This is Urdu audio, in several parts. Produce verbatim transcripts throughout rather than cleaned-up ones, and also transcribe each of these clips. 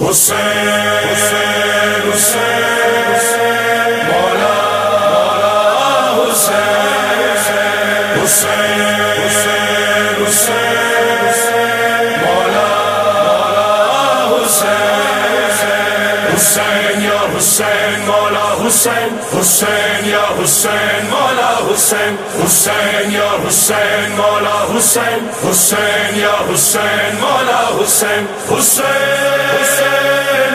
حسین حسین مولا مولا حسین حسین حسین مولا مولا حسین حسین یا حسین مولا حسین حسین یا حسین مولا حسین حسین یا حسین مولا حسین حسین یا حسین مولا حسین حسین حسین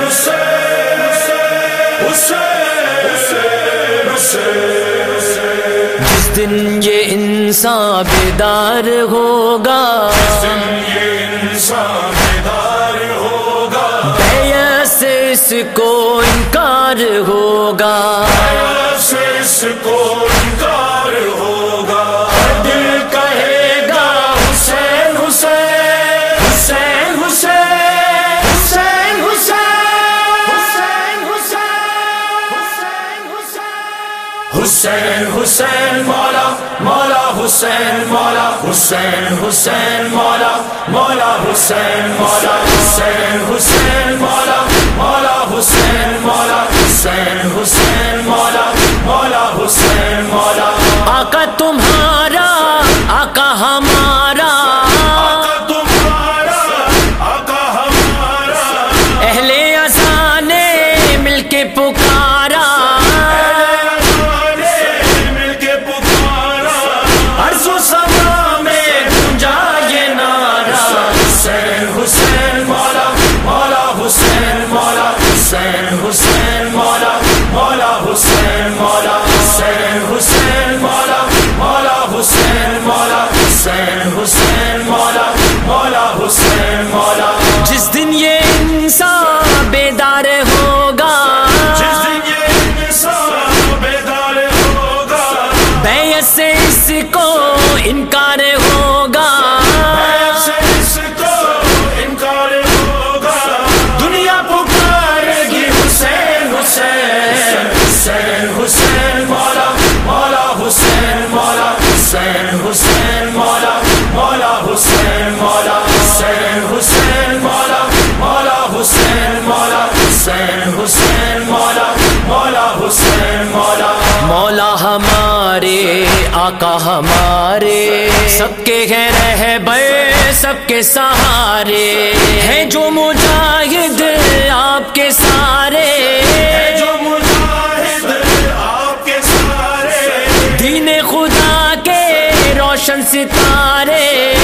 حسین حسین جس دن یہ انسان بیدار ہوگا، جس دن یہ انسان بیدار ہوگا، بیعت سے اس کو انکار ہوگا، بیعت سے اس کو انکار ہوگا، دل کہے گا حسین حسین حسین حسین حسین حسین حسین حسین حسین مولا مولا حسین مولا حسین حسین مولا مولا حسین مولا حسین حسین مولا مولا حسین مولا حسین حسین مولا مولا حسین مولا آقا تمہارا آقا ہمارا، آقا تمہارا آقا ہمارا، اہل اذان نے مل کے پکارا، مل کے پکارا، عرض و سما میں گونجا یہ نعرہ، حسین حسین مولا مولا حسین مولا حسین حسین مولا مولا حسین مولا حسین حسین مولا مولا حسین مولا حسین حسین مولا مولا حسین مولا جس دن یہ انسان بیدار ہوگا، جس دن یہ انسان بیدار ہوگا، بیعت سے اس کو انکار ہوگا، ایسے اس کو انکار ہوگا، دنیا پکارے گی حسین حسین حسین حسین مولا مولا حسین مولا حسین حسین مولا مولا حسین مولا حسین حسین مولا مولا حسین مولا حسین حسین مولا مولا حسین مولا مولا ہمارے آقا ہمارے، سب کے ہیں رہبر سب کے سہارے، ہیں جو مجاہد آپ کے سارے، جو مجاہد آپ کے سارے، دین خدا کے روشن ستارے،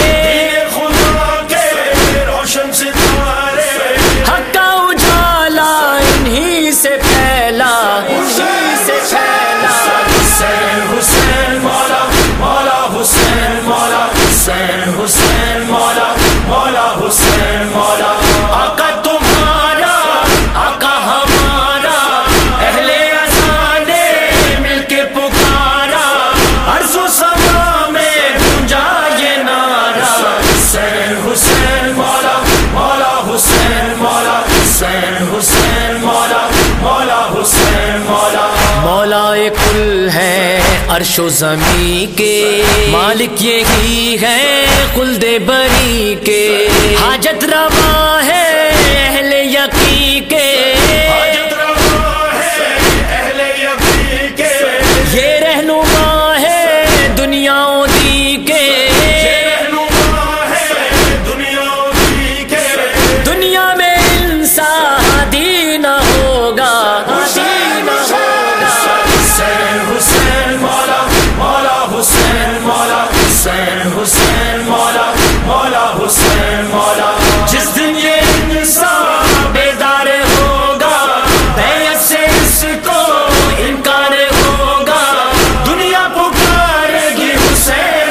خدا کے روشن ستارے، حق کا اجالا انہی سے پھیلا، انہی سے پھیلا، حسین حسین مولا مولا حسین مولا حسین حسین مولا مولا حسین مولا آقا تمہارا آقا ہمارا، اہل اذان نے مل کے پکارا، عرض و سما میں گونجا یہ نعرہ، حسین حسین مولا مولا حسین مولا حسین حسین مولا مولا حسین مولا مولا کل ہے عرش و زمین کے، مالک یہی ہے خلد بری کے، حاجت روا ہے اہل یقین کے، حاجت روا ہے اہل یقین کے، یہ رہنما ہے دنیا و دی کے، یہ رہنما ہے دنیا دی کے، دنیا میں انسان ہادی نہ ہوگا، ہادی نہ ہوگا، حسین حسین مولا مولا حسین مولا حسین حسین مولا مولا حسین مولا جس دن یہ انسان بیدار ہوگا، بیعت سے اس کو انکار ہوگا، دنیا پکارے گی حسین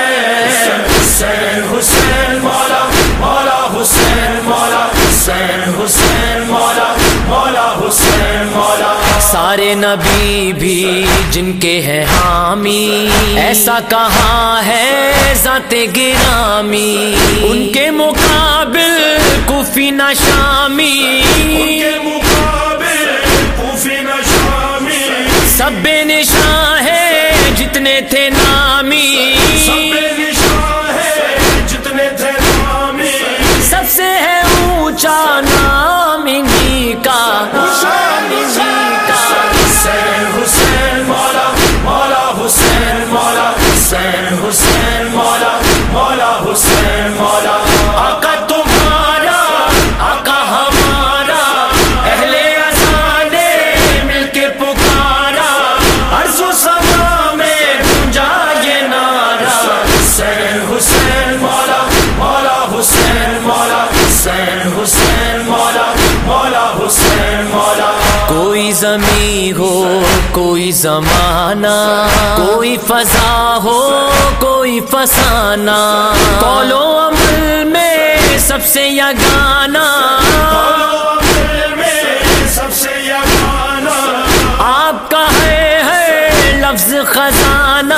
حسین حسین حسین مولا مولا حسین مولا حسین حسین مولا مولا حسین مولا سارے نبی بھی جن کے ہیں حامی، ایسا کہاں ہے ذات گرامی، ان کے مقابل کوفی نہ شامی، ان کے مقابل کوفی نہ شامی، سب بے نشاں ہے جتنے تھے نامی، سب بے نشاں ہے جتنے تھے نامی، سب سے ہے اونچا نام کوئی زمانہ کوئی فضا ہو کوئی فسانہ، قول و عمل میں سب سے یگانہ، آپ کا ہے ہے لفظ خزانہ،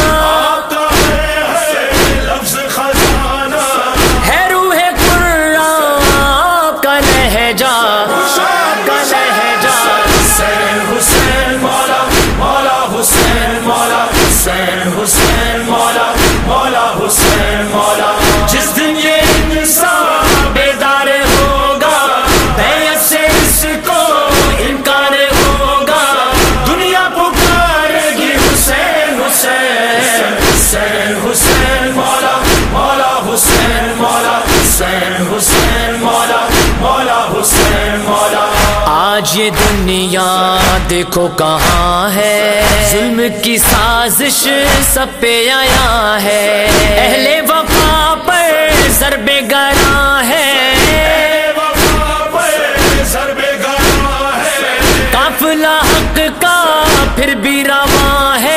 ہے روح قرآن آپ کا لہجہ، آپ کا لہجہ، حسین حسین مولا مولا حسین مولا حسین حسین مولا مولا حسین مولا، جس دن یہ انسان بیدار ہوگا بیعت سے اس کو انکار ہوگا، دنیا پکارے گی حسین حسین حسین حسین مولا مولا حسین مولا حسین حسین مولا مولا حسین مولا۔ آج یہ دنیا دیکھو کہاں ہے، ظلم کی سازش سب پہ آیا ہے، اہل وفا پر ضرب گراں ہے، قافلہ حق کا پھر بھی رواں ہے،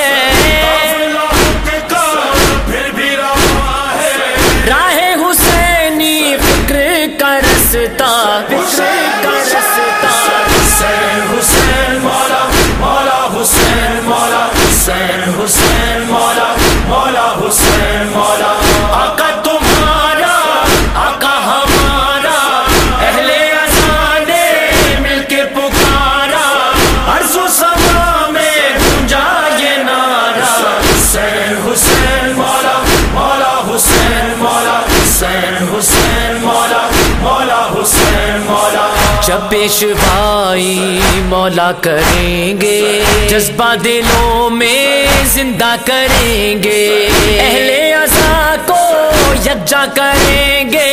راہ حسینی فکر کا رستہ، فکر کا رستہ، حسین حسین مولا مولا حسین مولا حسین حسین مولا مولا حسین مولا، آقا تمہارا آقا ہمارا، اہل اذان نے مل کے پکارا، عرض و سما میں گونجا یہ نعرہ، حسین حسین مولا مولا حسین مولا حسین حسین مولا مولا حسین مولا۔ جب پیشوائی مولا کریں گے، جذبہ دلوں میں زندہ کریں گے، اہل عزا کو یکجا کریں گے،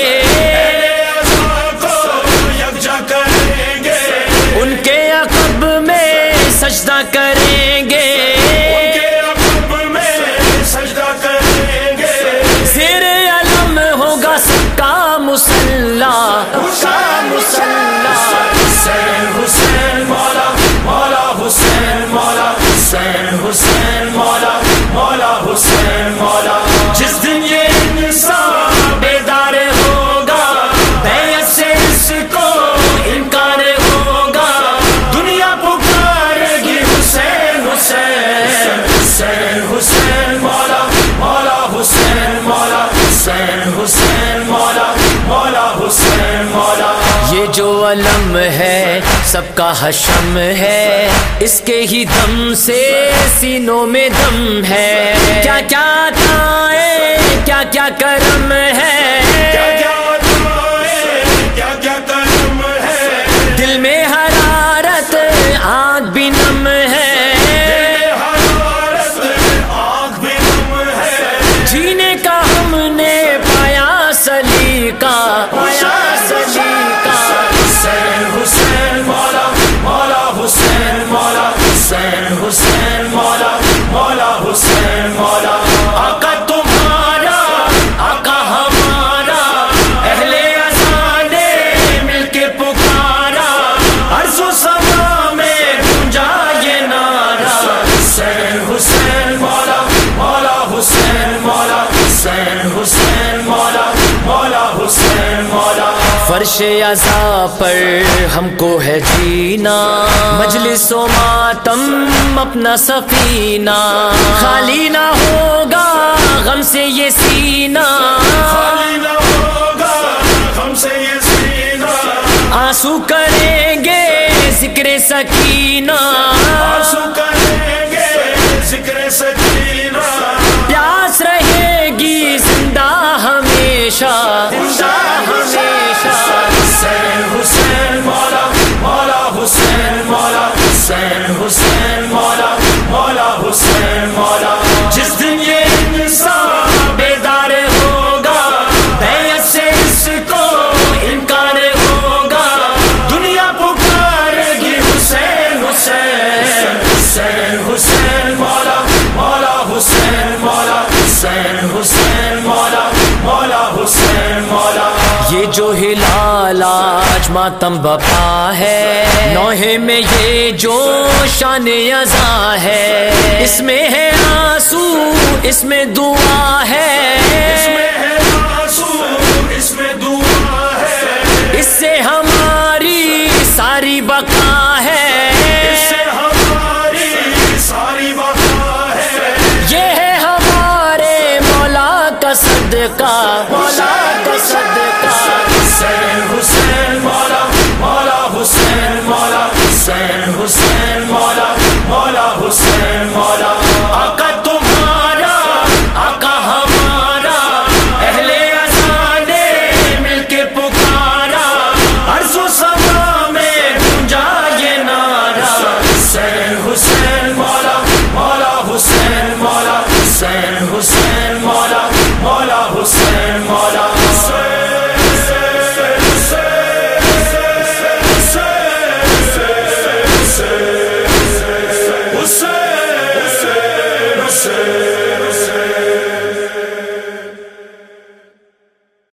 ان کے عقب میں سجدہ کریں گے، زیر علم ہوگا سب کا مصلی، کا مصلی، حسین حسین مولا مولا حسین مولا حسین حسین مولا مولا حسین مولا، جس دن یہ انسان بیدار ہوگا بیعت سے اس کو انکار ہوگا، دنیا پکارے گی حسین حسین حسین حسین مولا مولا حسین مولا حسین حسین مولا مولا حسین مولا۔ یہ جو علم ہے سب کا حشم ہے، اس کے ہی دم سے سینوں میں دم ہے، کیا کیا عطائیں کیا کیا کرم ہے، دل میں حرارت آگ بھی نم ہے، جینے کا ہم نے پایا سلیقہ، پایا سلیقہ، حسین حسین مولا مولا حسین مولا حسین حسین مولا مولا حسین مولا، آقا تمہارا آقا ہمارا، اہل اذان نے مل کے پکارا، عرض و سما میں گونجا یہ نعرہ، حسین حسین مولا مولا حسین مولا حسین حسین مولا مولا حسین مولا۔ فرش عزا پر ہم کو ہے جینا، مجلس و ماتم اپنا سفینہ، خالی نہ ہوگا غم سے یہ سینہ، خالی نہ ہوگا غم سے یہ سینہ، آنسو کریں گے ذکر سکینہ، آنسو کریں گے ذکر سکینہ، پیاس رہے گی زندہ ہمیشہ، زندہ ہمیشہ، حسین حسین مولا مولا حسین مولا حسین حسین مولا مولا حسین مولا، جس دن یہ انسان بیدار ہوگا بیعت سے اس کو انکار ہوگا، دنیا پکارے گی حسین حسین حسین حسین مولا مولا حسین مولا حسین حسین مولا مولا حسین مولا۔ یہ جو ہلال آج ماتم بپا ہے، نوحے میں یہ جو شان ازاں ہے، اس میں ہے آنسو اس میں دعا ہے، اس میں ہے آنسو اس میں دعا ہے، اس سے ہماری ساری بقا ہے، اس سے ہماری ساری بقا ہے، یہ ہے ہمارے مولا کا صدقہ، مولا کا صدقہ، حسین حسین مولا مولا حسین مولا حسین حسین مولا مولا حسین مولا